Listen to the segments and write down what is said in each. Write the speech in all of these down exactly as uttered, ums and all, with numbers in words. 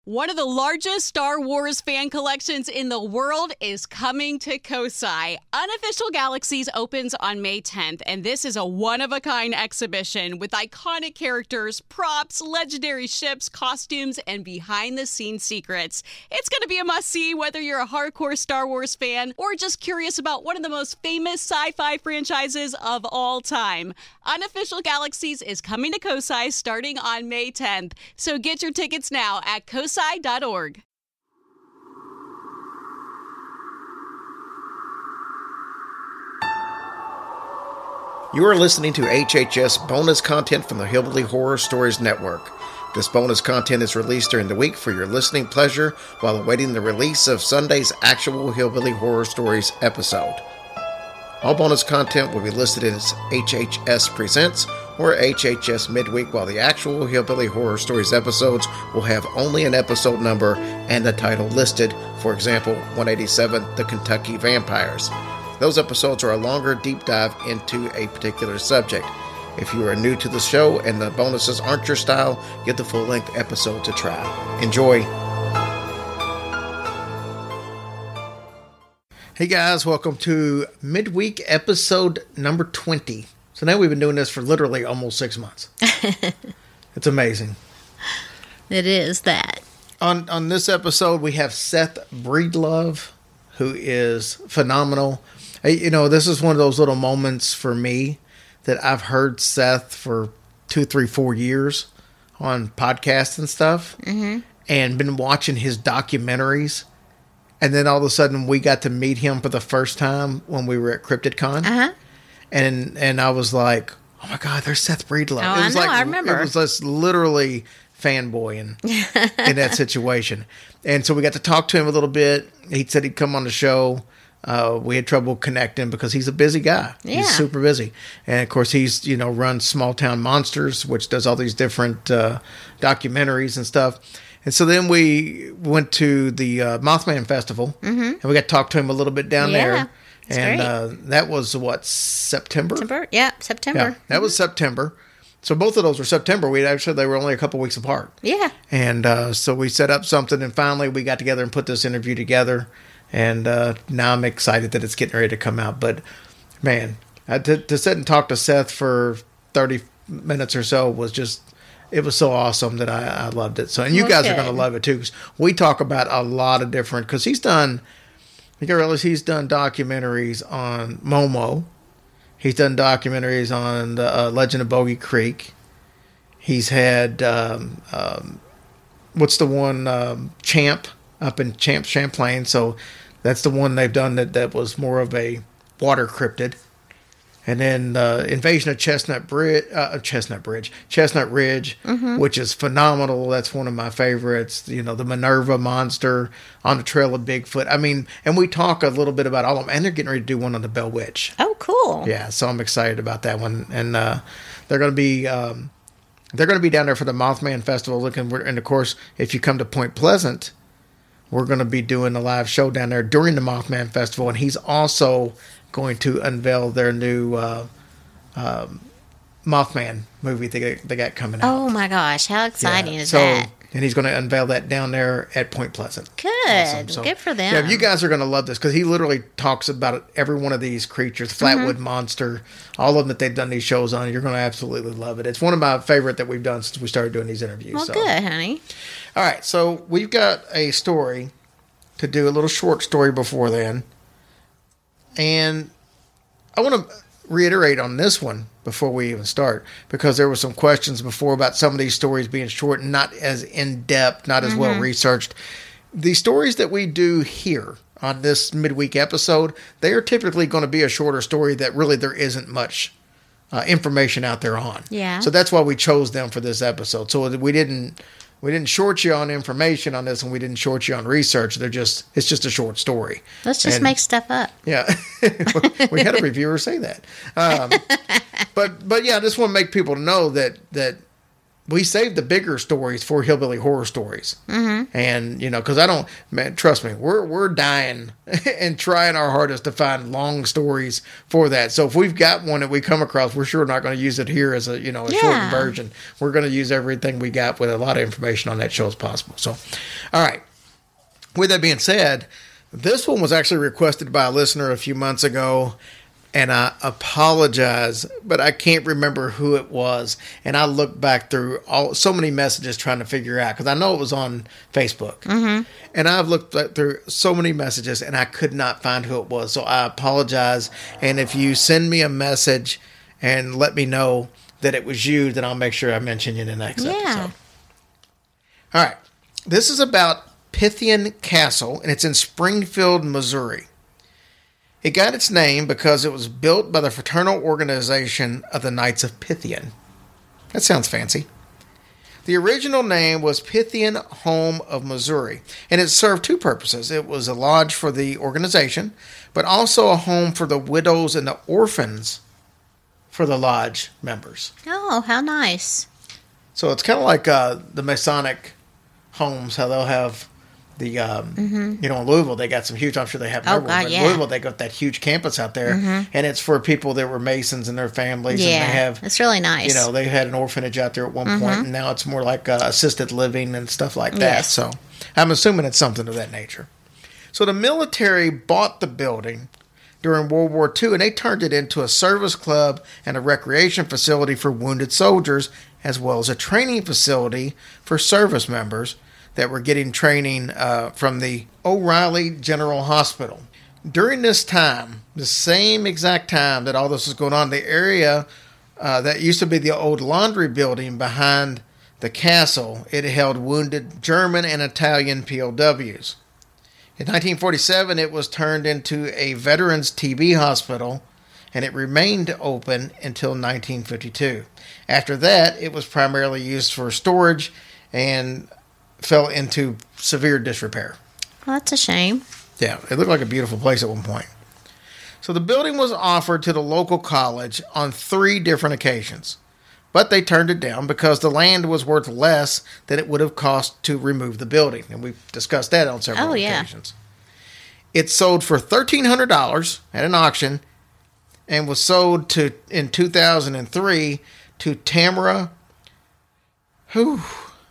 One of the largest Star Wars fan collections in the world is coming to Kosai. Unofficial Galaxies opens on May tenth, and this is a one-of-a-kind exhibition with iconic characters, props, legendary ships, costumes, and behind-the-scenes secrets. It's going to be a must-see whether you're a hardcore Star Wars fan or just curious about one of the most famous sci-fi franchises of all time. Unofficial Galaxies is coming to Kosai starting on May tenth, so get your tickets now at kosai dot org. You are listening to H H S bonus content from the Hillbilly Horror Stories Network. This bonus content is released during the week for your listening pleasure while awaiting the release of Sunday's actual Hillbilly Horror Stories episode. All bonus content will be listed as H H S Presents or H H S Midweek, while the actual Hillbilly Horror Stories episodes will have only an episode number and the title listed. For example, one eighty-seven, The Kentucky Vampires. Those episodes are a longer deep dive into a particular subject. If you are new to the show and the bonuses aren't your style, get the full-length episode to try. Enjoy! Hey guys, welcome to midweek episode number twenty. So now we've been doing this for literally almost six months. It's amazing. It is that. On on this episode, we have Seth Breedlove, who is phenomenal. Hey, you know, this is one of those little moments for me that I've heard Seth for two, three, four years on podcasts and stuff, mm-hmm. and been watching his documentaries. And then all of a sudden, we got to meet him for the first time when we were at CryptidCon. Uh-huh. And and I was like, oh my God, there's Seth Breedlove. Oh, it was I know, like, I remember. It was just literally fanboying in that situation. And so we got to talk to him a little bit. He said he'd come on the show. Uh, we had trouble connecting because he's a busy guy. Yeah. He's super busy. And of course, he's, you know, runs Small Town Monsters, which does all these different uh, documentaries and stuff. And so then we went to the uh, Mothman Festival, mm-hmm. and we got to talk to him a little bit down yeah, there. And uh, that was, what, September? September, yeah, September. Yeah, that mm-hmm. was September. So both of those were September. We actually, they were only a couple weeks apart. Yeah. And uh, so we set up something, and finally we got together and put this interview together. And uh, now I'm excited that it's getting ready to come out. But, man, I, to, to sit and talk to Seth for thirty minutes or so was just... It was so awesome that I, I loved it. So, and you well, guys good. are going to love it too. Cause we talk about a lot of different, because he's done, you gotta realize he's done documentaries on Momo. He's done documentaries on the uh, Legend of Bogey Creek. He's had, um, um, what's the one, um, Champ, up in Champ Champlain. So that's the one they've done that, that was more of a water cryptid. And then uh, Invasion of Chestnut Bridge, uh, Chestnut Bridge, Chestnut Ridge, mm-hmm. which is phenomenal. That's one of my favorites. You know, the Minerva monster, On the Trail of Bigfoot. I mean, and we talk a little bit about all of them. And they're getting ready to do one on the Bell Witch. Oh, cool. Yeah, so I'm excited about that one. And uh, they're going to be um, they're going to be down there for the Mothman Festival. Looking, and of course, if you come to Point Pleasant, we're going to be doing a live show down there during the Mothman Festival. And he's also going to unveil their new uh, um, Mothman movie they got, they got coming out. Oh my gosh, how exciting yeah. is so, that? And he's going to unveil that down there at Point Pleasant. Good. Awesome. So, good for them. Yeah, you guys are going to love this because he literally talks about every one of these creatures, Flatwood mm-hmm. Monster, all of them that they've done these shows on. You're going to absolutely love it. It's one of my favorite that we've done since we started doing these interviews. Well, so. good, honey. All right, so we've got a story to do, a little short story before then. And I want to reiterate on this one before we even start, because there were some questions before about some of these stories being short and not as in-depth, not as mm-hmm. well researched. The stories that we do here on this midweek episode, they are typically going to be a shorter story that really there isn't much uh, information out there on. Yeah. So that's why we chose them for this episode. So we didn't... We didn't short you on information on this, and we didn't short you on research. They're just, it's just a short story. Let's just and, make stuff up. Yeah. We had a reviewer say that. Um, but, but yeah, I just want to make people know that, that we saved the bigger stories for Hillbilly Horror Stories. Mm-hmm. And, you know, because I don't, man, trust me, we're we're dying and trying our hardest to find long stories for that. So if we've got one that we come across, we're sure not going to use it here as a, you know, a Yeah. shortened version. We're going to use everything we got with a lot of information on that show as possible. So, all right. With that being said, this one was actually requested by a listener a few months ago. And I apologize, but I can't remember who it was. And I looked back through all so many messages trying to figure out, because I know it was on Facebook. Mm-hmm. And I've looked through so many messages, and I could not find who it was. So I apologize. And if you send me a message and let me know that it was you, then I'll make sure I mention you in the next Yeah. episode. All right. This is about Pythian Castle, and it's in Springfield, Missouri. It got its name because it was built by the fraternal organization of the Knights of Pythian. That sounds fancy. The original name was Pythian Home of Missouri, and it served two purposes. It was a lodge for the organization, but also a home for the widows and the orphans for the lodge members. Oh, how nice. So it's kind of like uh, the Masonic homes, how they'll have the, um, mm-hmm. you know, in Louisville, they got some huge, I'm sure they have in Oh, everywhere, God, but yeah. in Louisville, they got that huge campus out there, mm-hmm. and it's for people that were Masons and their families, Yeah, and they have, it's really nice. you know, they had an orphanage out there at one Mm-hmm. point, and now it's more like uh, assisted living and stuff like that, Yes. so I'm assuming it's something of that nature. So the military bought the building during World War Two, and they turned it into a service club and a recreation facility for wounded soldiers, as well as a training facility for service members that were getting training uh, from the O'Reilly General Hospital. During this time, the same exact time that all this was going on, the area uh, that used to be the old laundry building behind the castle, it held wounded German and Italian P O Ws. In nineteen forty-seven, it was turned into a veterans T B hospital, and it remained open until nineteen fifty-two. After that, it was primarily used for storage and fell into severe disrepair. Well, that's a shame. Yeah, it looked like a beautiful place at one point. So the building was offered to the local college on three different occasions, but they turned it down because the land was worth less than it would have cost to remove the building, and we've discussed that on several Oh, yeah. occasions. It sold for thirteen hundred dollars at an auction and was sold to in two thousand three to Tamara whew,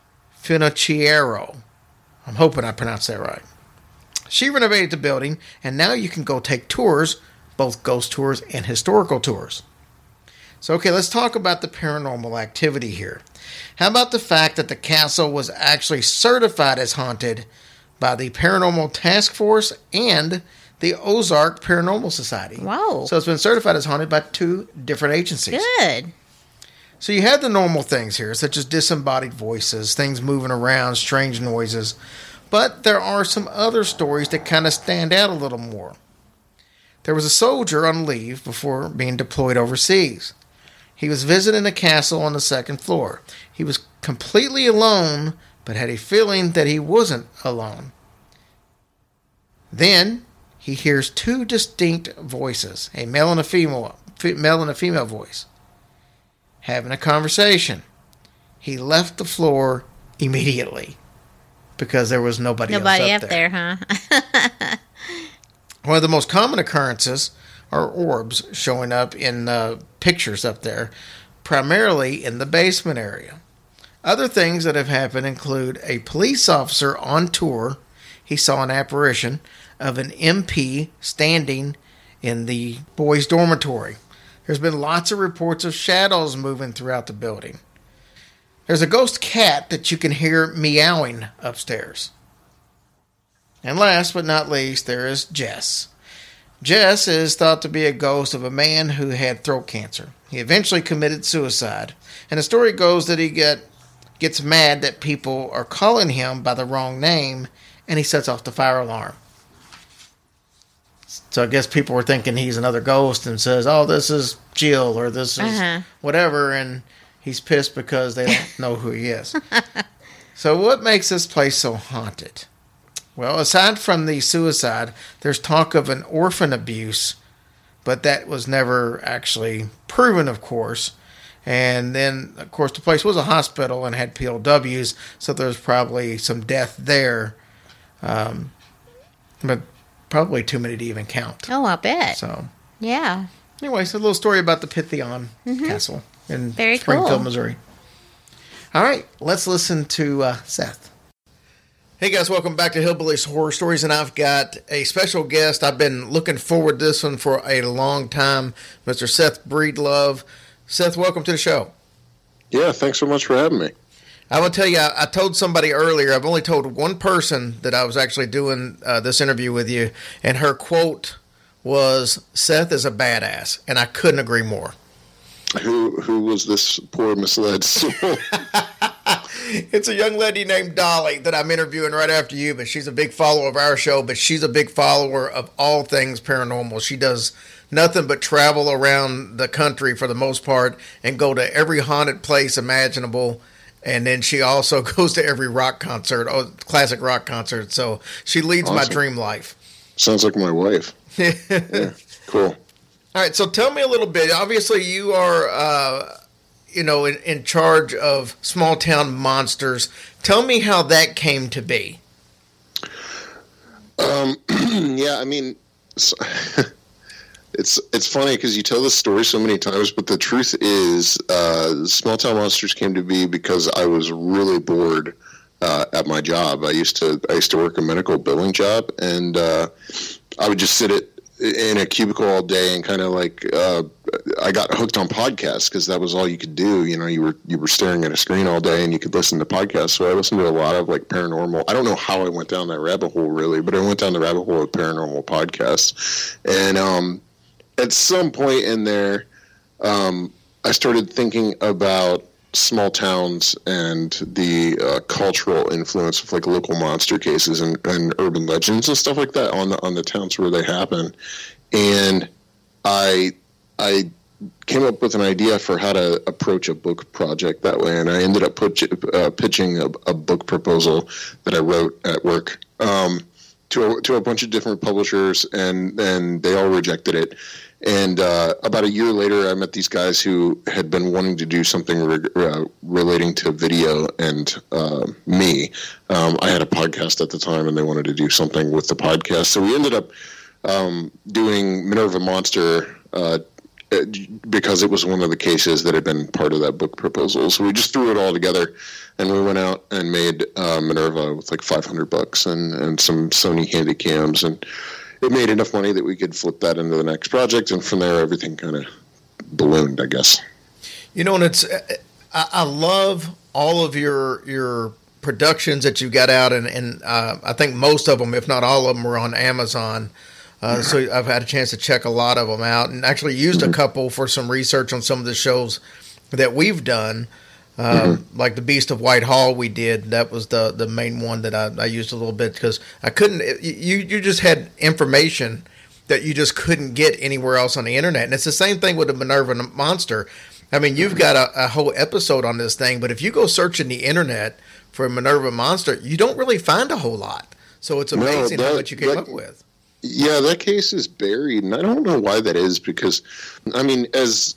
Finocchiaro. I'm hoping I pronounced that right. She renovated the building, and now you can go take tours, both ghost tours and historical tours. So, okay, let's talk about the paranormal activity here. How about the fact that the castle was actually certified as haunted by the Paranormal Task Force and the Ozark Paranormal Society? Wow. So it's been certified as haunted by two different agencies. Good. So you have the normal things here, such as disembodied voices, things moving around, strange noises. But there are some other stories that kind of stand out a little more. There was a soldier on leave before being deployed overseas. He was visiting a castle on the second floor. He was completely alone, but had a feeling that he wasn't alone. Then he hears two distinct voices, a male and a female, male and a female voice, having a conversation. He left the floor immediately because there was nobody, Nobody else up up there. there, huh? One of the most common occurrences are orbs showing up in uh, pictures up there, primarily in the basement area. Other things that have happened include a police officer on tour. He saw an apparition of an M P standing in the boys' dormitory. There's been lots of reports of shadows moving throughout the building. There's a ghost cat that you can hear meowing upstairs. And last but not least, there is Jess. Jess is thought to be a ghost of a man who had throat cancer. He eventually committed suicide. And the story goes that he get, gets mad that people are calling him by the wrong name, and he sets off the fire alarm. So I guess people were thinking he's another ghost and says, oh, this is Jill or this is Uh-huh. whatever, and he's pissed because they don't know who he is. So what makes this place so haunted? Well, aside from the suicide, there's talk of an orphan abuse, but that was never actually proven, of course. And then, of course, the place was a hospital and had P O Ws, so there was probably some death there. Um, but probably too many to even count. Oh, I bet. So, yeah. Anyway, so a little story about the Pythian mm-hmm. Castle in Very Springfield, cool. Missouri. All right, let's listen to uh, Seth. Hey guys, welcome back to Hillbillies Horror Stories, and I've got a special guest. I've been looking forward to this one for a long time, Mister Seth Breedlove. Seth, welcome to the show. Yeah, thanks so much for having me. I will tell you, I, I told somebody earlier, I've only told one person that I was actually doing uh, this interview with you, and her quote was, Seth is a badass, and I couldn't agree more. Who who was this poor misled soul? It's a young lady named Dolly that I'm interviewing right after you, but she's a big follower of our show, but she's a big follower of all things paranormal. She does nothing but travel around the country for the most part and go to every haunted place imaginable. And then she also goes to every rock concert, oh, classic rock concert. So she leads awesome. My dream life. Sounds like my wife. Yeah, cool. All right, so tell me a little bit. Obviously, you are, uh, you know, in, in charge of Small Town Monsters. Tell me how that came to be. Um, yeah, I mean, it's it's, it's funny because you tell this story so many times, but the truth is, uh, Small Town Monsters came to be because I was really bored uh, at my job. I used to I used to work a medical billing job, and uh, I would just sit at in a cubicle all day and kind of like uh, I got hooked on podcasts because that was all you could do. You know, you were you were staring at a screen all day and you could listen to podcasts. So I listened to a lot of like paranormal. I don't know how I went down that rabbit hole really, but I went down the rabbit hole of paranormal podcasts. And um, at some point in there, um, I started thinking about small towns and the uh, cultural influence of like local monster cases and, and urban legends and stuff like that on the on the towns where they happen. And I I came up with an idea for how to approach a book project that way, and I ended up put, uh, pitching a, a book proposal that I wrote at work um, to a, to a bunch of different publishers, and and they all rejected it. And uh, about a year later, I met these guys who had been wanting to do something re- uh, relating to video and uh, me. Um, I had a podcast at the time, and they wanted to do something with the podcast. So we ended up um, doing Minerva Monster uh, because it was one of the cases that had been part of that book proposal. So we just threw it all together, and we went out and made uh, Minerva with like five hundred bucks and, and some Sony Handycams, and it made enough money that we could flip that into the next project, and from there, everything kind of ballooned, I guess. You know, and it's I, I love all of your your productions that you got out, and, and uh, I think most of them, if not all of them, were on Amazon. Uh, so I've had a chance to check a lot of them out, and actually used a couple for some research on some of the shows that we've done. Uh, mm-hmm. Like the Beast of Whitehall we did, that was the, the main one that I, I used a little bit because I couldn't, you, you just had information that you just couldn't get anywhere else on the internet. And it's the same thing with the Minerva Monster. I mean, you've got a, a whole episode on this thing, but if you go searching the internet for a Minerva Monster, you don't really find a whole lot. So it's amazing no, that, how much you came that, up with. Yeah, that case is buried, and I don't know why that is because, I mean, as...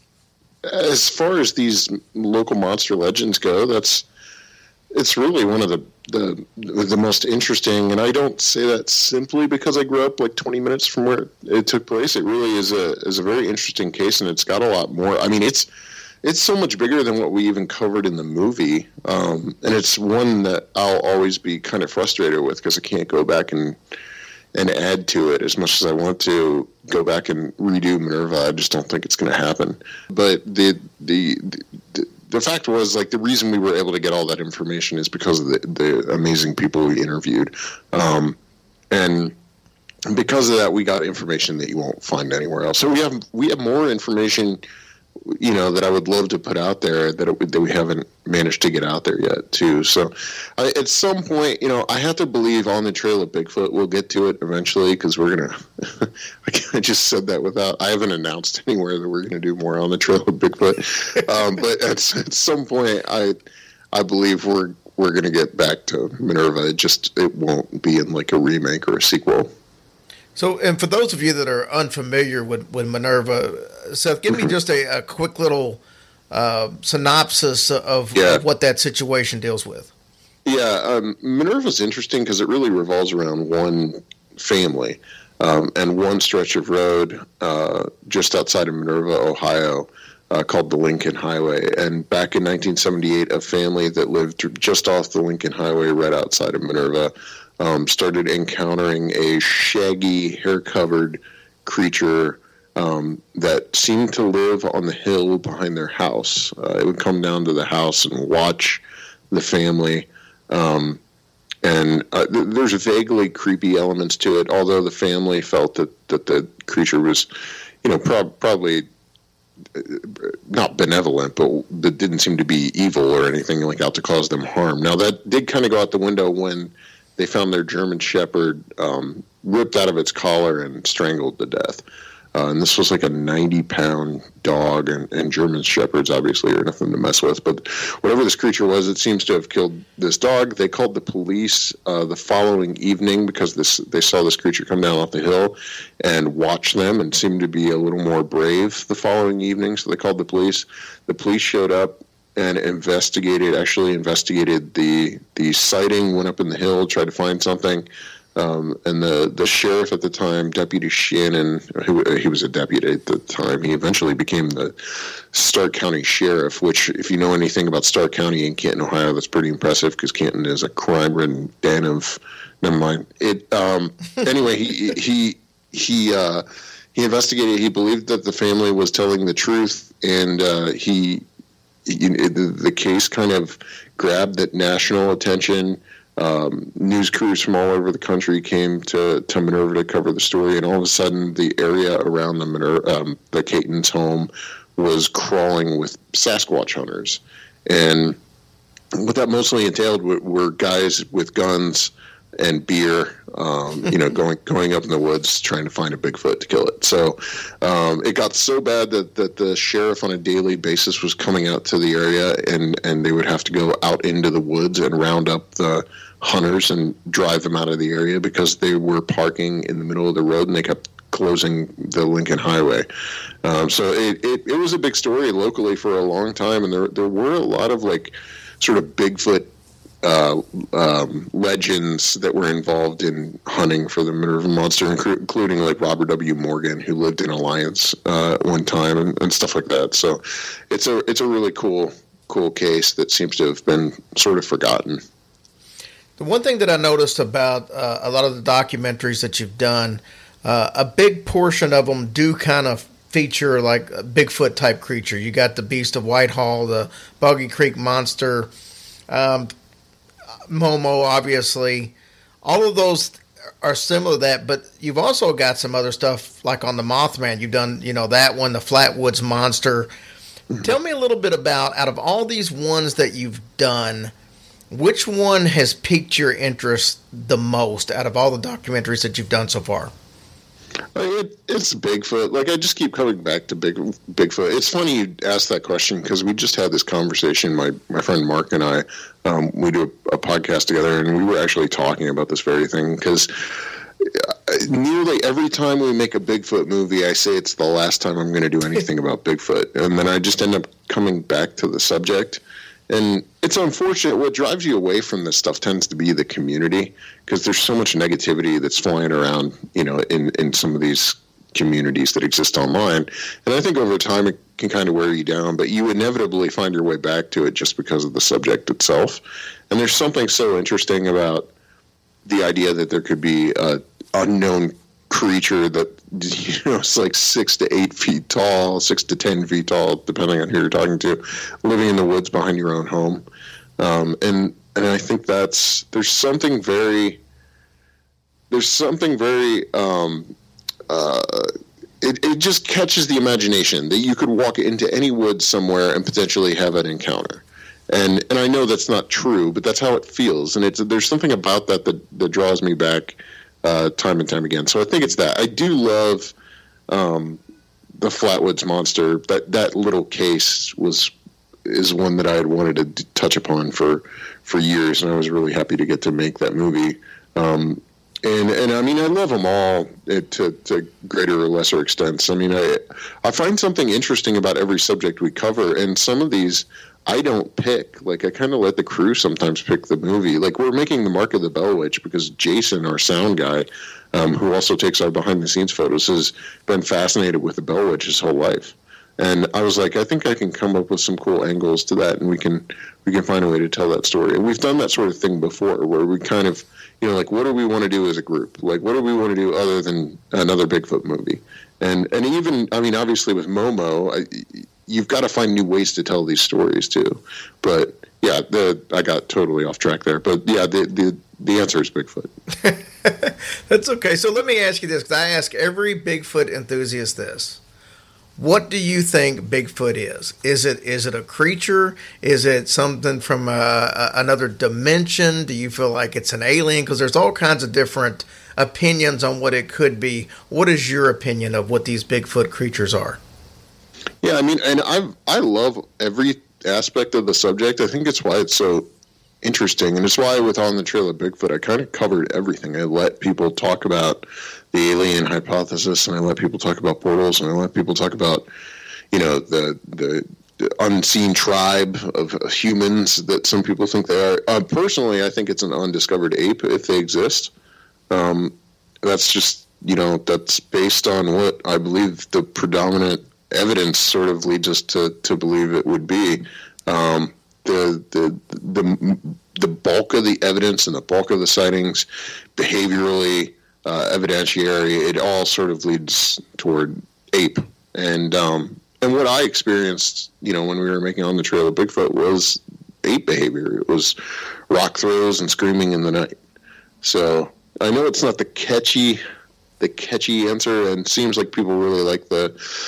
As far as these local monster legends go, that's it's really one of the, the the most interesting. And I don't say that simply because I grew up like twenty minutes from where it took place. It really is a is a very interesting case, and it's got a lot more. I mean, it's it's so much bigger than what we even covered in the movie, um, and it's one that I'll always be kind of frustrated with because I can't go back and. and add to it as much as I want to go back and redo Minerva. I just don't think it's going to happen. But the, the the the fact was, like, the reason we were able to get all that information is because of the, the amazing people we interviewed. Um, and because of that, we got information that you won't find anywhere else. So we have we have more information, you know, that I would love to put out there that it, that we haven't managed to get out there yet, too. So I, at some point, you know, I have to believe On the Trail of Bigfoot. We'll get to it eventually because we're going to – I just said that without – I haven't announced anywhere that we're going to do more On the Trail of Bigfoot. um, but at, at some point, I I believe we're we're going to get back to Minerva. It just – it won't be in like a remake or a sequel. So, and for those of you that are unfamiliar with, with Minerva, Seth, give me just a, a quick little uh, synopsis of, yeah. of what that situation deals with. Yeah, um, Minerva's interesting because it really revolves around one family um, and one stretch of road uh, just outside of Minerva, Ohio, uh, called the Lincoln Highway. And back in nineteen seventy-eight, a family that lived just off the Lincoln Highway right outside of Minerva um, started encountering a shaggy, hair-covered creature um, that seemed to live on the hill behind their house. Uh, it would come down to the house and watch the family. Um, and uh, th- there's vaguely creepy elements to it, although the family felt that, that the creature was, you know, prob- probably not benevolent, but that didn't seem to be evil or anything like out to cause them harm. Now, that did kind of go out the window when they found their German Shepherd um, ripped out of its collar and strangled to death. Uh, and this was like a ninety-pound dog, and, and German Shepherds obviously are nothing to mess with. But whatever this creature was, it seems to have killed this dog. They called the police uh, the following evening because this they saw this creature come down off the hill and watch them and seemed to be a little more brave the following evening. So they called the police. The police showed up and investigated, actually investigated the, the sighting, went up in the hill, tried to find something. Um, and the, the sheriff at the time, Deputy Shannon, who he was a deputy at the time, he eventually became the Stark County Sheriff, which, if you know anything about Stark County in Canton, Ohio, that's pretty impressive because Canton is a crime-ridden den of, never mind. It, um, anyway, he, he, he, uh, he investigated, he believed that the family was telling the truth, and uh, he, he the, the case kind of grabbed that national attention. Um, news crews from all over the country came to, to Minerva to cover the story, and all of a sudden the area around the Minerva, um, the Caton's home was crawling with Sasquatch hunters. And what that mostly entailed were, were guys with guns and beer, um, you know, going going up in the woods trying to find a Bigfoot to kill it. So um, it got so bad that, that the sheriff on a daily basis was coming out to the area, and, and they would have to go out into the woods and round up the hunters and drive them out of the area because they were parking in the middle of the road and they kept closing the Lincoln Highway. Um, so it, it, it was a big story locally for a long time, and there there were a lot of like sort of Bigfoot Uh, um, legends that were involved in hunting for the Minerva monster, including like Robert W. Morgan, who lived in Alliance uh, one time, and, and stuff like that. So it's a it's a really cool cool case that seems to have been sort of forgotten. The one thing that I noticed about uh, a lot of the documentaries that you've done, uh, a big portion of them do kind of feature like a Bigfoot type creature. You got the Beast of Whitehall, the Boggy Creek Monster, um, Momo, obviously. All of those are similar to that, but you've also got some other stuff like on the Mothman. You've done, you know, that one, the Flatwoods Monster. Mm-hmm. Tell me a little bit about, out of all these ones that you've done, which one has piqued your interest the most out of all the documentaries that you've done so far? It, it's Bigfoot. Like, I just keep coming back to Big Bigfoot. It's funny you asked that question because we just had this conversation. My my friend Mark and I, um, we do a, a podcast together, and we were actually talking about this very thing because nearly every time we make a Bigfoot movie, I say it's the last time I'm going to do anything about Bigfoot, and then I just end up coming back to the subject. And it's unfortunate. What drives you away from this stuff tends to be the community, because there's so much negativity that's flying around, you know, in, in some of these communities that exist online. And I think over time it can kind of wear you down, but you inevitably find your way back to it just because of the subject itself. And there's something so interesting about the idea that there could be a unknown creature that, you know, it's like six to eight feet tall, six to ten feet tall, depending on who you're talking to, living in the woods behind your own home. Um, and and I think that's there's something very there's something very um, uh, it it just catches the imagination that you could walk into any woods somewhere and potentially have an encounter. And and I know that's not true, but that's how it feels. And it's there's something about that that, that draws me back Uh, time and time again. So I think it's that. I do love um, the Flatwoods Monster. That that little case was is one that I had wanted to d- touch upon for for years, and I was really happy to get to make that movie. Um, And and I mean, I love them all to to greater or lesser extents. I mean, I I find something interesting about every subject we cover, and some of these I don't pick. Like, I kind of let the crew sometimes pick the movie. Like, we're making the Mark of the Bell Witch because Jason, our sound guy, um, who also takes our behind the scenes photos, has been fascinated with the Bell Witch his whole life. And I was like, I think I can come up with some cool angles to that, and we can we can find a way to tell that story. And we've done that sort of thing before, where we kind of, you know, like, what do we want to do as a group? Like, what do we want to do other than another Bigfoot movie? And and even, I mean, obviously with Momo, I, you've got to find new ways to tell these stories too. But yeah, the I got totally off track there. But yeah, the the, the answer is Bigfoot. That's okay. So let me ask you this, because I ask every Bigfoot enthusiast this. What do you think Bigfoot is? Is it is it a creature? Is it something from a, a, another dimension? Do you feel like it's an alien? Because there's all kinds of different opinions on what it could be. What is your opinion of what these Bigfoot creatures are? Yeah, I mean, and I I love every aspect of the subject. I think it's why it's so interesting, and it's why with On the Trail of Bigfoot, I kind of covered everything. I let people talk about the alien hypothesis, and I let people talk about portals, and I let people talk about, you know, the the, the unseen tribe of humans that some people think they are. Uh, personally, I think it's an undiscovered ape if they exist. Um, that's just, you know, that's based on what I believe the predominant evidence sort of leads us to, to believe it would be. Um, the the the the bulk of the evidence and the bulk of the sightings, behaviorally, uh, evidentiary, it all sort of leads toward ape. And um, and what I experienced, you know, when we were making On the Trail of Bigfoot was ape behavior. It was rock throws and screaming in the night. So I know it's not the catchy the catchy answer, and it seems like people really like the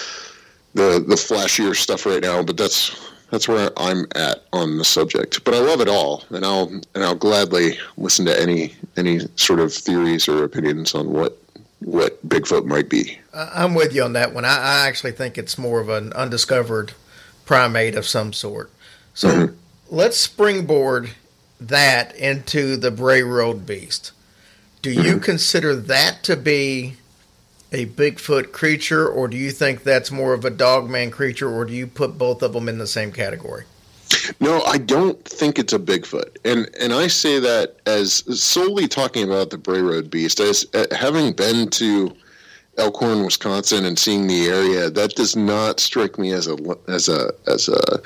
the the flashier stuff right now, but that's that's where I'm at on the subject. But I love it all, and I'll and I'll gladly listen to any any sort of theories or opinions on what what Bigfoot might be. I'm with you on that one. I, I actually think it's more of an undiscovered primate of some sort. So mm-hmm. Let's springboard that into the Bray Road Beast. Do you mm-hmm. consider that to be a Bigfoot creature, or do you think that's more of a Dogman creature, or do you put both of them in the same category? No, I don't think it's a Bigfoot. And and I say that as solely talking about the Bray Road Beast. As uh, having been to Elkhorn, Wisconsin, and seeing the area, that does not strike me as a as a as a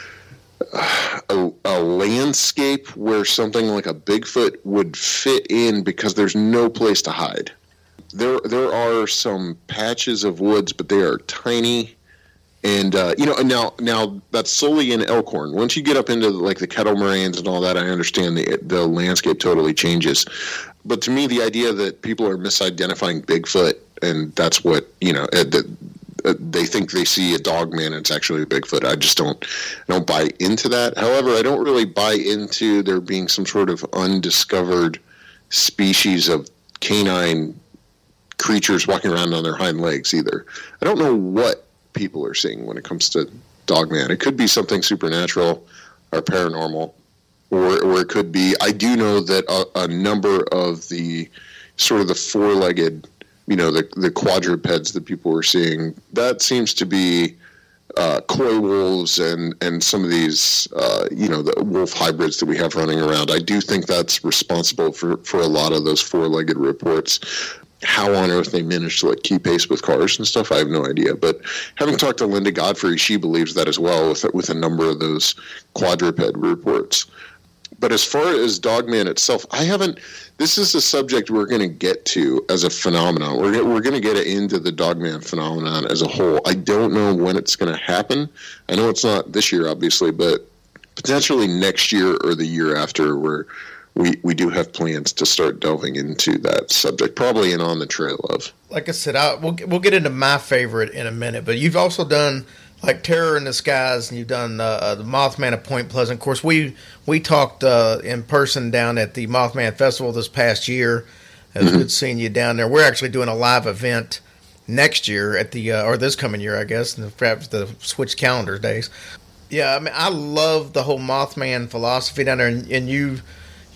a, a landscape where something like a Bigfoot would fit in, because there's no place to hide. There there are some patches of woods, but they are tiny. And, uh, you know, now now that's solely in Elkhorn. Once you get up into, like, the Kettle Moraines and all that, I understand the the landscape totally changes. But to me, the idea that people are misidentifying Bigfoot, and that's what, you know, uh, that uh, they think they see a dog man and it's actually a Bigfoot, I just don't, I don't buy into that. However, I don't really buy into there being some sort of undiscovered species of canine creatures walking around on their hind legs either. I don't know what people are seeing when it comes to Dogman. It could be something supernatural or paranormal, or or it could be, I do know that a, a number of the sort of the four-legged, you know, the the quadrupeds that people were seeing, that seems to be uh, coy wolves and and some of these uh, you know, the wolf hybrids that we have running around. I do think that's responsible for for a lot of those four-legged reports. How on earth they managed to, like, keep pace with cars and stuff, I have no idea. But having talked to Linda Godfrey, she believes that as well, with with a number of those quadruped reports. But as far as Dogman itself, I haven't. This is a subject we're going to get to as a phenomenon. We're we're going to get into the Dogman phenomenon as a whole. I don't know when it's going to happen. I know it's not this year, obviously, but potentially next year or the year after, where we we do have plans to start delving into that subject, probably in On the Trail of. Like I said, I, we'll we'll get into my favorite in a minute, but you've also done, like, Terror in the Skies, and you've done uh, uh, the Mothman of Point Pleasant. Of course, we we talked uh, in person down at the Mothman Festival this past year. It was mm-hmm. good seeing you down there. We're actually doing a live event next year at the uh, or this coming year, I guess, perhaps the switch calendar days. Yeah, I mean, I love the whole Mothman philosophy down there, and, and you.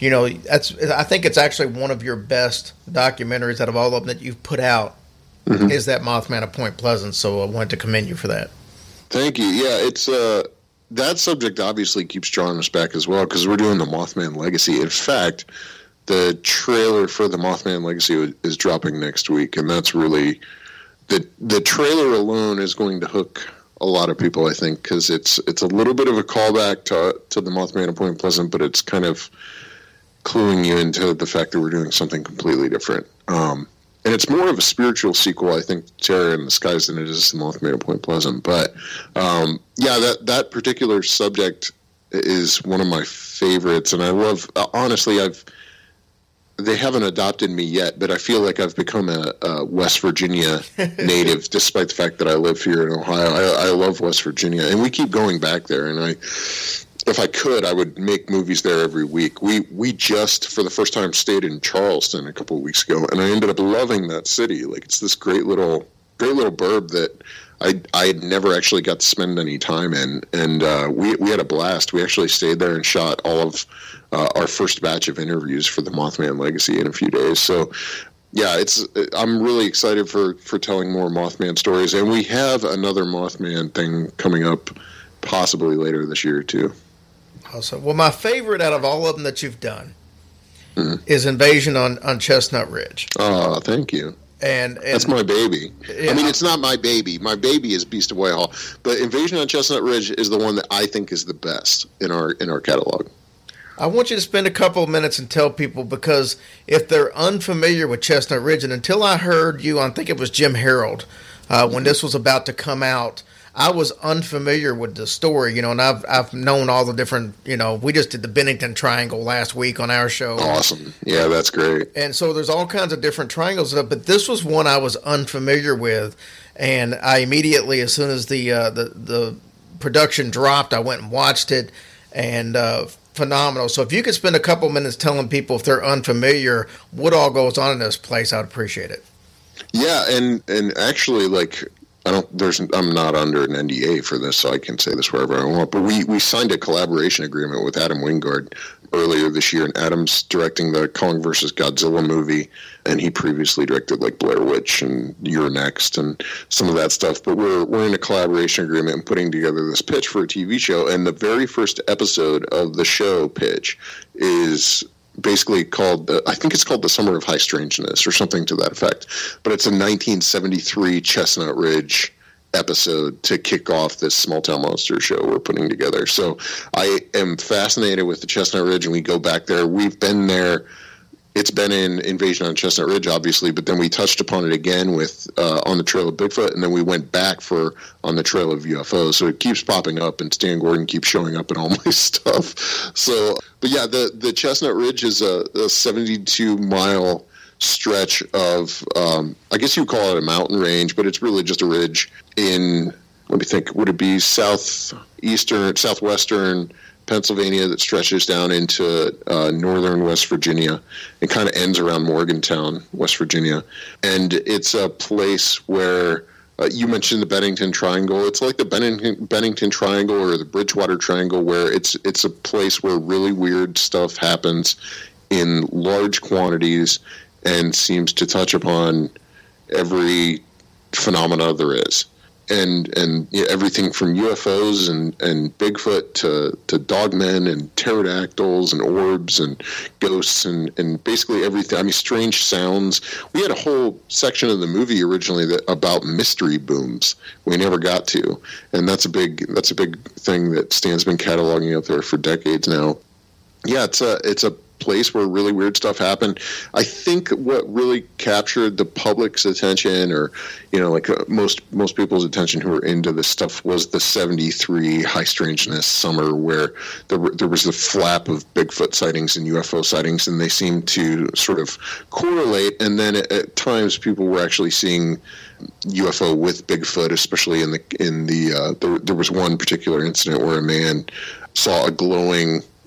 you know, that's I think it's actually one of your best documentaries out of all of them that you've put out. Mm-hmm. Is that Mothman of Point Pleasant? So I wanted to commend you for that. Thank you. Yeah, it's uh, that subject obviously keeps drawing us back as well because we're doing the Mothman Legacy. In fact, the trailer for the Mothman Legacy is dropping next week, and that's really the the trailer alone is going to hook a lot of people, I think, because it's it's a little bit of a callback to to the Mothman of Point Pleasant, but it's kind of cluing you into the fact that we're doing something completely different. Um, and it's more of a spiritual sequel, I think, Terror in the Skies than it is the Mothman of Point Pleasant. But um, yeah, that that particular subject is one of my favorites, and I love. Uh, honestly, I've. They haven't adopted me yet, but I feel like I've become a, a West Virginia native, despite the fact that I live here in Ohio. I, I love West Virginia, and we keep going back there. And I, if I could, I would make movies there every week. We we just, for the first time, stayed in Charleston a couple of weeks ago, and I ended up loving that city. Like it's this great little, great little burb that I I had never actually got to spend any time in, and uh, we we had a blast. We actually stayed there and shot all of. Uh, our first batch of interviews for the Mothman Legacy in a few days. So, yeah, it's I'm really excited for, for telling more Mothman stories, and we have another Mothman thing coming up possibly later this year, too. Awesome. Well, my favorite out of all of them that you've done mm-hmm. is Invasion on, on Chestnut Ridge. Oh, thank you. And, and that's my baby. Yeah. I mean, it's not my baby. My baby is Beast of Whitehall, but Invasion on Chestnut Ridge is the one that I think is the best in our in our catalog. I want you to spend a couple of minutes and tell people, because if they're unfamiliar with Chestnut Ridge, and until I heard you, I think it was Jim Harold, uh, when this was about to come out, I was unfamiliar with the story, you know, and I've I've known all the different, you know, we just did the Bennington Triangle last week on our show. Awesome. Yeah, that's great. And so there's all kinds of different triangles, but this was one I was unfamiliar with, and I immediately, as soon as the uh, the, the production dropped, I went and watched it, and uh phenomenal. So if you could spend a couple minutes telling people, if they're unfamiliar, what all goes on in this place, I'd appreciate it. Yeah, and and actually, like, I don't. There's. I'm not under an N D A for this, so I can say this wherever I want. But we we signed a collaboration agreement with Adam Wingard earlier this year, and Adam's directing the Kong versus Godzilla movie, and he previously directed like Blair Witch and You're Next and some of that stuff. But we're we're in a collaboration agreement and putting together this pitch for a T V show, and the very first episode of the show pitch is basically called, uh, I think it's called The Summer of High Strangeness or something to that effect. But it's a nineteen seventy-three Chestnut Ridge episode to kick off this Small Town Monster show we're putting together. So I am fascinated with the Chestnut Ridge, and we go back there. We've been there. It's been in Invasion on Chestnut Ridge, obviously, but then we touched upon it again with uh, On the Trail of Bigfoot, and then we went back for On the Trail of U F Os. So it keeps popping up, and Stan Gordon keeps showing up in all my stuff. So, but yeah, the, the Chestnut Ridge is a, a seventy-two mile stretch of, um, I guess you would call it a mountain range, but it's really just a ridge in, let me think, would it be southeastern, southwestern Pennsylvania that stretches down into uh, northern West Virginia and kind of ends around Morgantown, West Virginia. And it's a place where uh, you mentioned the Bennington Triangle. It's like the Bennington, Bennington Triangle or the Bridgewater Triangle, where it's it's a place where really weird stuff happens in large quantities and seems to touch upon every phenomena there is. And and you know, everything from U F Os and, and Bigfoot to, to dogmen and pterodactyls and orbs and ghosts and, and basically everything. I mean, strange sounds. We had a whole section of the movie originally that about mystery booms we never got to, and that's a big that's a big thing that Stan's been cataloging out there for decades now. Yeah, it's a it's a place where really weird stuff happened. I think what really captured the public's attention, or you know, like uh, most most people's attention who are into this stuff, was the seventy-three High Strangeness summer, where there were, there was the flap of Bigfoot sightings and U F O sightings, and they seemed to sort of correlate. And then at, at times, people were actually seeing U F O with Bigfoot, especially in the in the uh, there, there was one particular incident where a man saw a glowing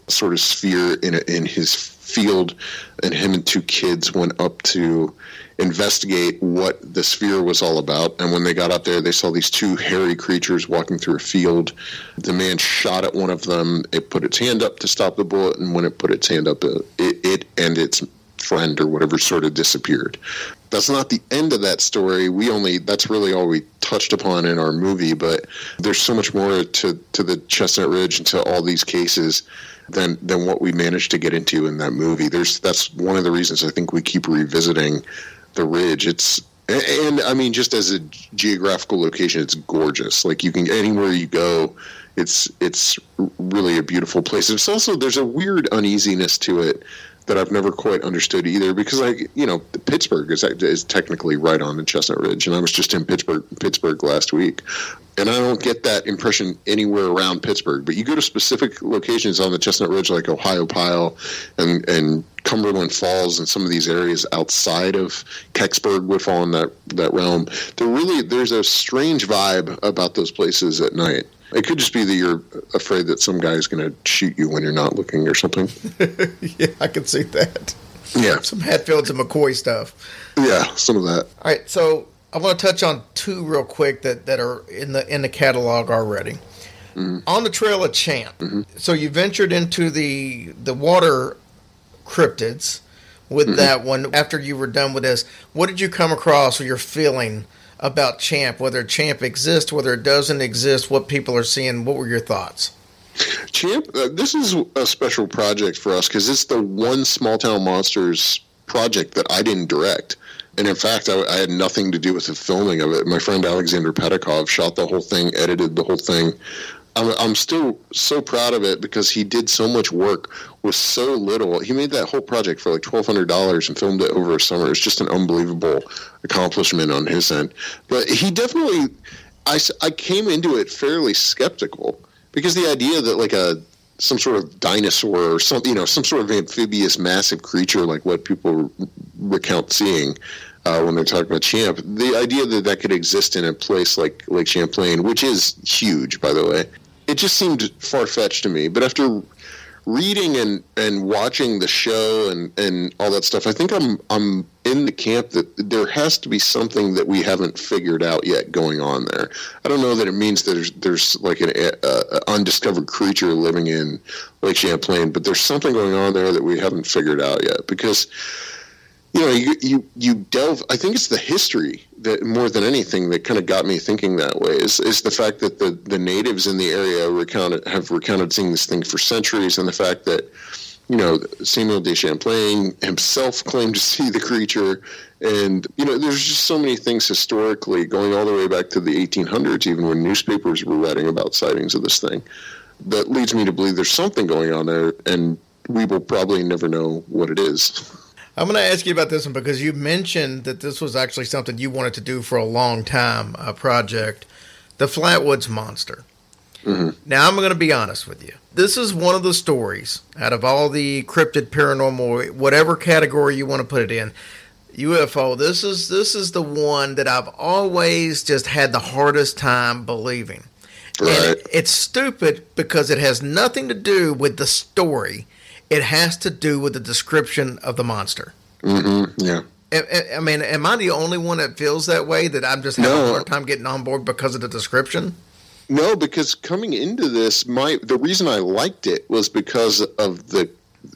sort of sphere in a, in his field, and him and two kids went up to investigate what the sphere was all about. And when they got up there, they saw these two hairy creatures walking through a field. The man shot at one of them. It put its hand up to stop the bullet, and when it put its hand up, it, it and its friend or whatever sort of disappeared. That's not the end of that story. We only that's really all we touched upon in our movie, but there's so much more to, to the Chestnut Ridge and to all these cases than than what we managed to get into in that movie. There's that's one of the reasons I think we keep revisiting the Ridge. It's and, and I mean, just as a geographical location, it's gorgeous. Like, you can anywhere you go, it's it's really a beautiful place. It's also, there's a weird uneasiness to it that I've never quite understood either, because, like, you know, Pittsburgh is is technically right on the Chestnut Ridge, and I was just in Pittsburgh Pittsburgh last week, and I don't get that impression anywhere around Pittsburgh. But you go to specific locations on the Chestnut Ridge, like Ohiopyle and and Cumberland Falls, and some of these areas outside of Kecksburg would fall in that that realm. There really there's a strange vibe about those places at night. It could just be that you're afraid that some guy's going to shoot you when you're not looking or something. Yeah, I can see that. Yeah. Some Hatfields and McCoy stuff. Yeah, some of that. All right, so I want to touch on two real quick that, that are in the in the catalog already. Mm-hmm. On the Trail of Champ. Mm-hmm. So you ventured into the the water cryptids with mm-hmm. that one. After you were done with this, what did you come across or your feeling about Champ, whether Champ exists, whether it doesn't exist, what people are seeing? What were your thoughts? Champ, uh, this is a special project for us because it's the one Small Town Monsters project that I didn't direct. And in fact, I, I had nothing to do with the filming of it. My friend Alexander Pedikov shot the whole thing, edited the whole thing. I'm, I'm still so proud of it because he did so much work with so little. He made that whole project for like twelve hundred dollars and filmed it over a summer. It's just an unbelievable accomplishment on his end. But he definitely, I, I came into it fairly skeptical because the idea that like a some sort of dinosaur or some, you know, some sort of amphibious massive creature like what people recount seeing uh, when they're talking about Champ, the idea that that could exist in a place like Lake Champlain, which is huge, by the way, it just seemed far-fetched to me. But after reading and, and watching the show and, and all that stuff, I think I'm I'm in the camp that there has to be something that we haven't figured out yet going on there. I don't know that it means that there's, there's like an a, a undiscovered creature living in Lake Champlain, but there's something going on there that we haven't figured out yet because, you know, you, you, you delve, I think it's the history that more than anything that kind of got me thinking that way is, is the fact that the, the natives in the area recounted, have recounted seeing this thing for centuries, and the fact that, you know, Samuel de Champlain himself claimed to see the creature. And, you know, there's just so many things historically going all the way back to the eighteen hundreds, even when newspapers were writing about sightings of this thing, that leads me to believe there's something going on there, and we will probably never know what it is. I'm going to ask you about this one because you mentioned that this was actually something you wanted to do for a long time, a project, the Flatwoods Monster. Mm-hmm. Now, I'm going to be honest with you. This is one of the stories out of all the cryptid, paranormal, whatever category you want to put it in, U F O, this is this is the one that I've always just had the hardest time believing. Right. And it, it's stupid because it has nothing to do with the story. It has to do with the description of the monster. Mm-hmm. Yeah. I, I mean, am I the only one that feels that way, that I'm just having no. a hard time getting on board because of the description? No, because coming into this, my the reason I liked it was because of the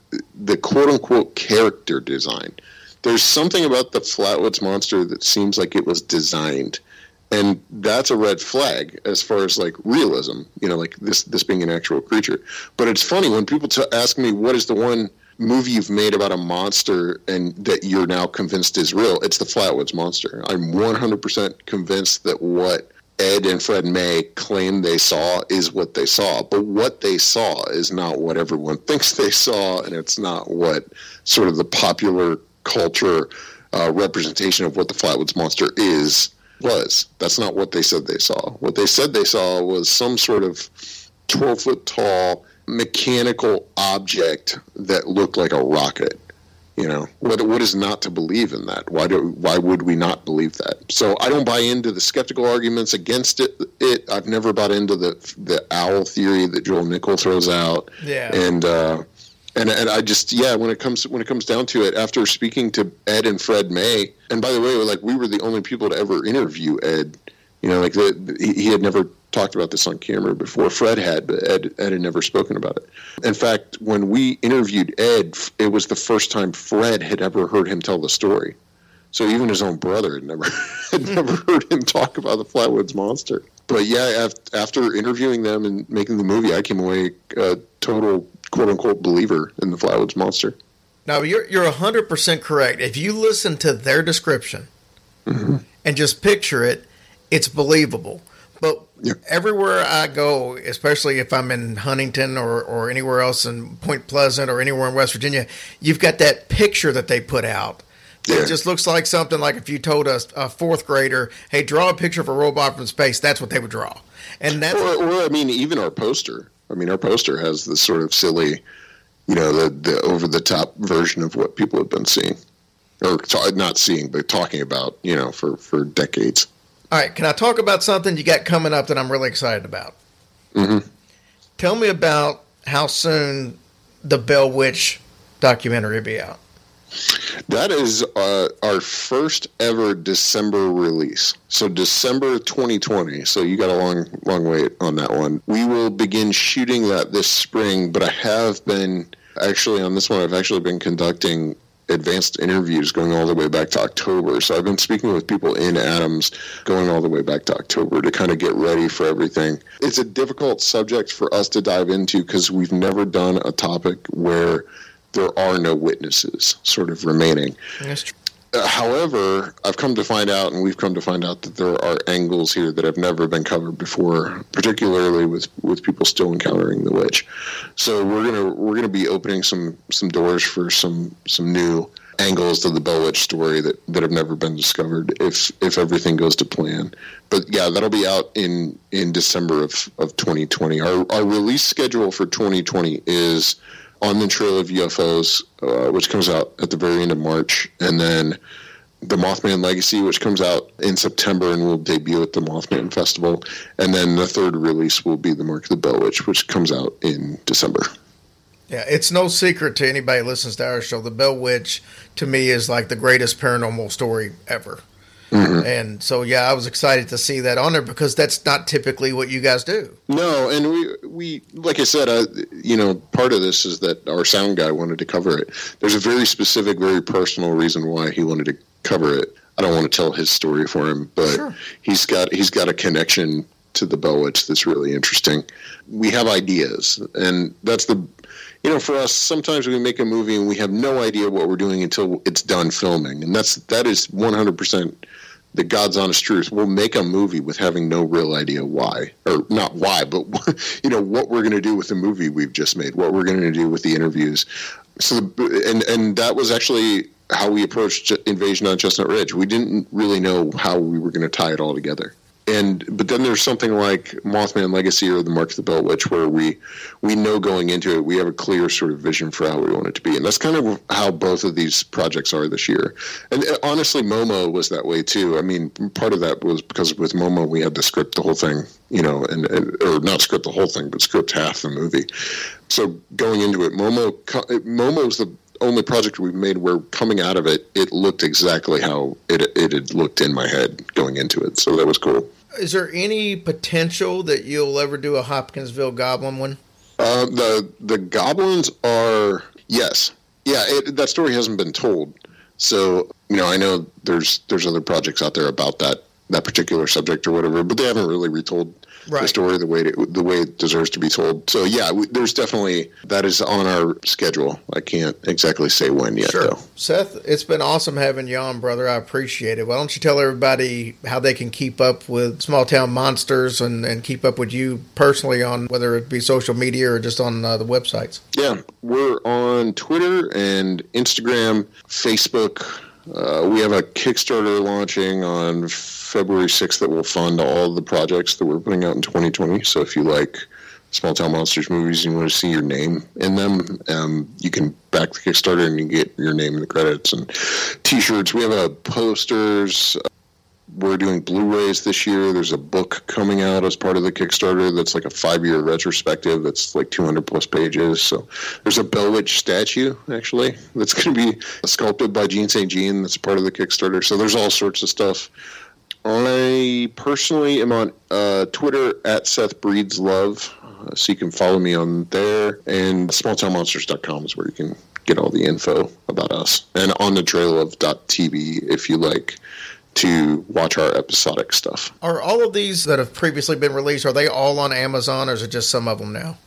the quote-unquote character design. There's something about the Flatwoods Monster that seems like it was designed. And that's a red flag as far as like realism, you know, like this this being an actual creature. But it's funny when people t- ask me what is the one movie you've made about a monster and that you're now convinced is real, it's the Flatwoods Monster. I'm one hundred percent convinced that what Ed and Fred May claim they saw is what they saw. But what they saw is not what everyone thinks they saw, and it's not what sort of the popular culture uh, representation of what the Flatwoods Monster is. Was. That's not what they said they saw. What they said they saw was some sort of twelve-foot tall mechanical object that looked like a rocket. You know, what what is not to believe in that? Why do why would we not believe that? So I don't buy into the skeptical arguments against it. It I've never bought into the the owl theory that Joel Nickell throws out. Yeah. And uh, and and I just yeah when it comes when it comes down to it, after speaking to Ed and Fred May, and by the way, like we were the only people to ever interview Ed. You know, like the, he, he had never talked about this on camera before. Fred had, but Ed, Ed had never spoken about it. In fact, when we interviewed Ed, it was the first time Fred had ever heard him tell the story. So even his own brother had never had never heard him talk about the Flatwoods Monster. But yeah, after interviewing them and making the movie, I came away a total quote-unquote believer in the Flatwoods Monster. No, you're you're one hundred percent correct. If you listen to their description mm-hmm. and just picture it, it's believable. But yeah. everywhere I go, especially if I'm in Huntington or, or anywhere else in Point Pleasant or anywhere in West Virginia, you've got that picture that they put out. Yeah. It just looks like something like if you told a, a fourth grader, hey, draw a picture of a robot from space, that's what they would draw. And that's or, or I mean, even our poster. I mean, our poster has this sort of silly, you know, the, the over-the-top version of what people have been seeing. Or ta- not seeing, but talking about, you know, for, for decades. All right, can I talk about something you got coming up that I'm really excited about? Mm-hmm. Tell me about how soon the Bell Witch documentary will be out. That is uh, our first ever December release. So December twenty twenty. So you got a long, long wait on that one. We will begin shooting that this spring, but I have been, actually on this one, I've actually been conducting advanced interviews going all the way back to October. So I've been speaking with people in Adams going all the way back to October to kind of get ready for everything. It's a difficult subject for us to dive into because we've never done a topic where there are no witnesses sort of remaining. That's true. Uh, however, I've come to find out, and we've come to find out, that there are angles here that have never been covered before, particularly with, with people still encountering the witch. So we're gonna we're gonna be opening some, some doors for some some new angles to the Bell Witch story that, that have never been discovered if if everything goes to plan. But yeah, that'll be out in, in December of, of twenty twenty. Our our release schedule for twenty twenty is On the Trail of U F Os, uh, which comes out at the very end of March, and then The Mothman Legacy, which comes out in September and will debut at the Mothman Festival, and then the third release will be The Mark of the Bell Witch, which comes out in December. Yeah, it's no secret to anybody who listens to our show. The Bell Witch, to me, is like the greatest paranormal story ever. Mm-hmm. And so, yeah, I was excited to see that on there because that's not typically what you guys do. No, and we, we like I said, uh, you know, part of this is that our sound guy wanted to cover it. There's a very specific, very personal reason why he wanted to cover it. I don't want to tell his story for him, but sure. he's got he's got a connection to the Bell Witch that's really interesting. We have ideas, and that's the, you know, for us, sometimes we make a movie and we have no idea what we're doing until it's done filming, and that's that is one hundred percent the God's honest truth. We'll make a movie with having no real idea why, or not why, but you know what we're going to do with the movie we've just made, what we're going to do with the interviews. So, and and that was actually how we approached Invasion on Chestnut Ridge. We didn't really know how we were going to tie it all together. And but then there's something like Mothman Legacy or The Mark of the Bell Witch where we we know going into it we have a clear sort of vision for how we want it to be, and that's kind of how both of these projects are this year. And honestly, Momo was that way too. I mean, part of that was because with Momo we had to script the whole thing, you know, and, and or not script the whole thing, but script half the movie. So going into it, Momo Momo's the only project we've made where coming out of it, it looked exactly how it it had looked in my head going into it. So that was cool. Is there any potential that you'll ever do a Hopkinsville Goblin one? Uh, the the goblins are, yes. Yeah, it, that story hasn't been told. So, you know, I know there's there's other projects out there about that, that particular subject or whatever, but they haven't really retold right. the story the way it, the way it deserves to be told. So, yeah, we, there's definitely, that is on our schedule. I can't exactly say when yet, sure. though. Seth, it's been awesome having you on, brother. I appreciate it. Why don't you tell everybody how they can keep up with Small Town Monsters and, and keep up with you personally on whether it be social media or just on uh, the websites? Yeah, we're on Twitter and Instagram, Facebook. Uh, we have a Kickstarter launching on February sixth that will fund all the projects that we're putting out in twenty twenty. So if you like Small Town Monsters movies and you want to see your name in them, um, you can back the Kickstarter and you get your name in the credits. And T-shirts. We have uh, posters. We're doing Blu-rays this year. There's a book coming out as part of the Kickstarter that's like a five-year retrospective that's like two hundred plus pages. So there's a Bell Witch statue, actually, that's going to be sculpted by Gene Saint Jean that's part of the Kickstarter. So there's all sorts of stuff. I personally am on uh, Twitter at Seth Breeds Love, uh, so you can follow me on there. And small town monsters dot com is where you can get all the info about us. And on the trail of .tv if you like to watch our episodic stuff. Are all of these that have previously been released, are they all on Amazon, or is it just some of them now?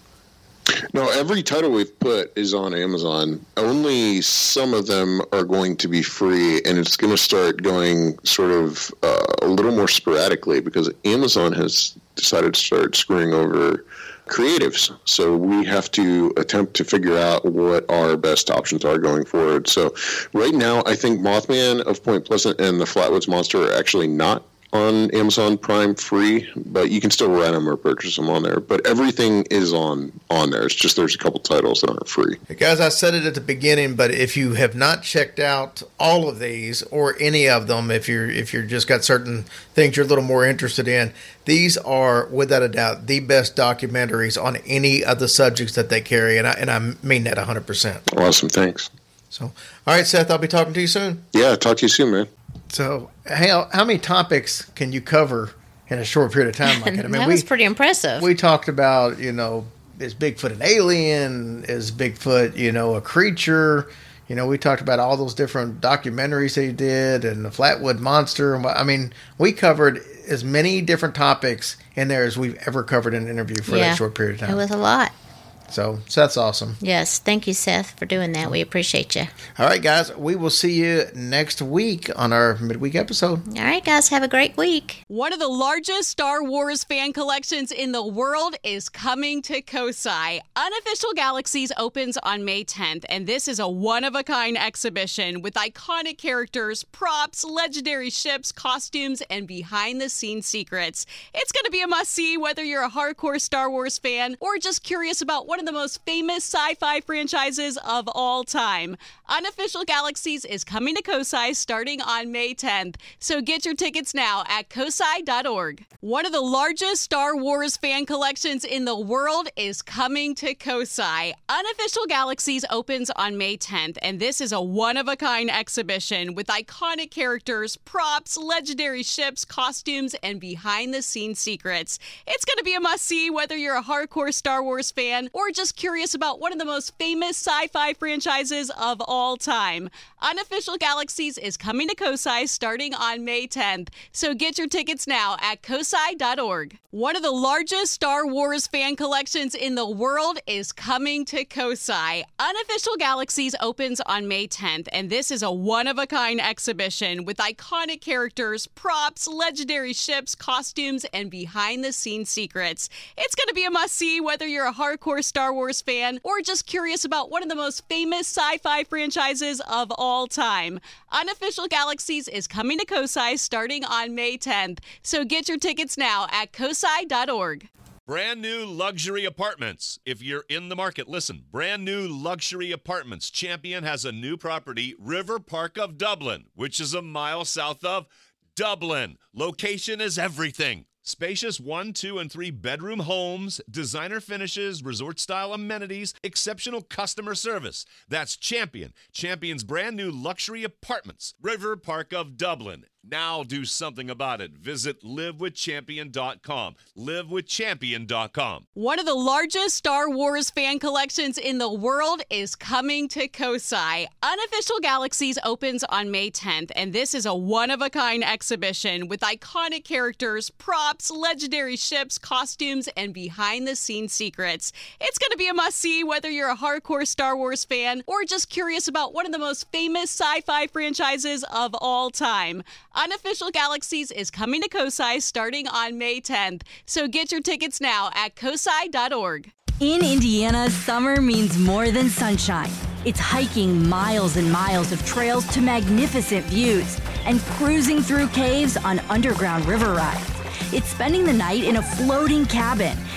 No, every title we've put is on Amazon. Only some of them are going to be free, and it's going to start going sort of uh, a little more sporadically because Amazon has decided to start screwing over creatives. So we have to attempt to figure out what our best options are going forward. So right now, I think Mothman of Point Pleasant and the Flatwoods Monster are actually not on Amazon Prime free, but you can still rent them or purchase them on there. But everything is on on there. It's just there's a couple titles that aren't free. Hey guys, I said it at the beginning, but if you have not checked out all of these or any of them, if you're if you're just got certain things you're a little more interested in, these are without a doubt the best documentaries on any of the subjects that they carry, and I and I mean that one hundred percent. Awesome, thanks. So, all right, Seth, I'll be talking to you soon. Yeah, talk to you soon, man. So, how how many topics can you cover in a short period of time like that? I mean, that we, was pretty impressive. We talked about, you know, is Bigfoot an alien? Is Bigfoot, you know, a creature? You know, we talked about all those different documentaries they did and the Flatwood Monster. I mean, we covered as many different topics in there as we've ever covered in an interview for yeah, that short period of time. It was a lot. So, Seth's awesome. Yes, thank you, Seth, for doing that. We appreciate you. All right, guys, we will see you next week on our midweek episode. All right, guys, have a great week. One of the largest Star Wars fan collections in the world is coming to Kosai. Unofficial Galaxies opens on May tenth, and this is a one-of-a-kind exhibition with iconic characters, props, legendary ships, costumes, and behind-the-scenes secrets. It's going to be a must-see whether you're a hardcore Star Wars fan or just curious about one of the most famous sci-fi franchises of all time. Unofficial Galaxies is coming to Kosai starting on May tenth, so get your tickets now at kosai dot org. One of the largest Star Wars fan collections in the world is coming to Kosai. Unofficial Galaxies opens on May tenth, and this is a one-of-a-kind exhibition with iconic characters, props, legendary ships, costumes, and behind-the-scenes secrets. It's going to be a must-see whether you're a hardcore Star Wars fan or just curious about one of the most famous sci-fi franchises of all time. Unofficial Galaxies is coming to Kosai starting on May tenth, so get your tickets now at kosai dot org. One of the largest Star Wars fan collections in the world is coming to Kosai. Unofficial Galaxies opens on May tenth, and this is a one-of-a-kind exhibition with iconic characters, props, legendary ships, costumes, and behind-the-scenes secrets. It's going to be a must-see whether you're a hardcore Star Wars fan or just curious about one of the most famous sci-fi franchises of all time. Unofficial Galaxies is coming to Kosai starting on May tenth, so get your tickets now at kosai dot org. Brand new luxury apartments. If you're in the market, listen. Brand new luxury apartments. Champion has a new property, River Park of Dublin, which is a mile south of Dublin. Location is everything. Spacious one, two, and three bedroom homes, designer finishes, resort-style amenities, exceptional customer service. That's Champion. Champion's brand new luxury apartments. River Park of Dublin. Now do something about it. Visit live with champion dot com. live with champion dot com. One of the largest Star Wars fan collections in the world is coming to Kosai. Unofficial Galaxies opens on May tenth, and this is a one-of-a-kind exhibition with iconic characters, props, legendary ships, costumes, and behind-the-scenes secrets. It's going to be a must-see whether you're a hardcore Star Wars fan or just curious about one of the most famous sci-fi franchises of all time. Unofficial Galaxies is coming to Kosai starting on May tenth, so get your tickets now at kosai dot org. In Indiana, summer means more than sunshine. It's hiking miles and miles of trails to magnificent views and cruising through caves on underground river rides. It's spending the night in a floating cabin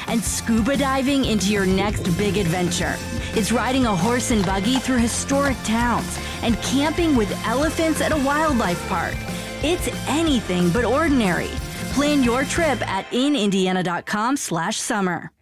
and scuba diving into your next big adventure. It's riding a horse and buggy through historic towns and camping with elephants at a wildlife park. It's anything but ordinary. Plan your trip at in indiana dot com slash summer.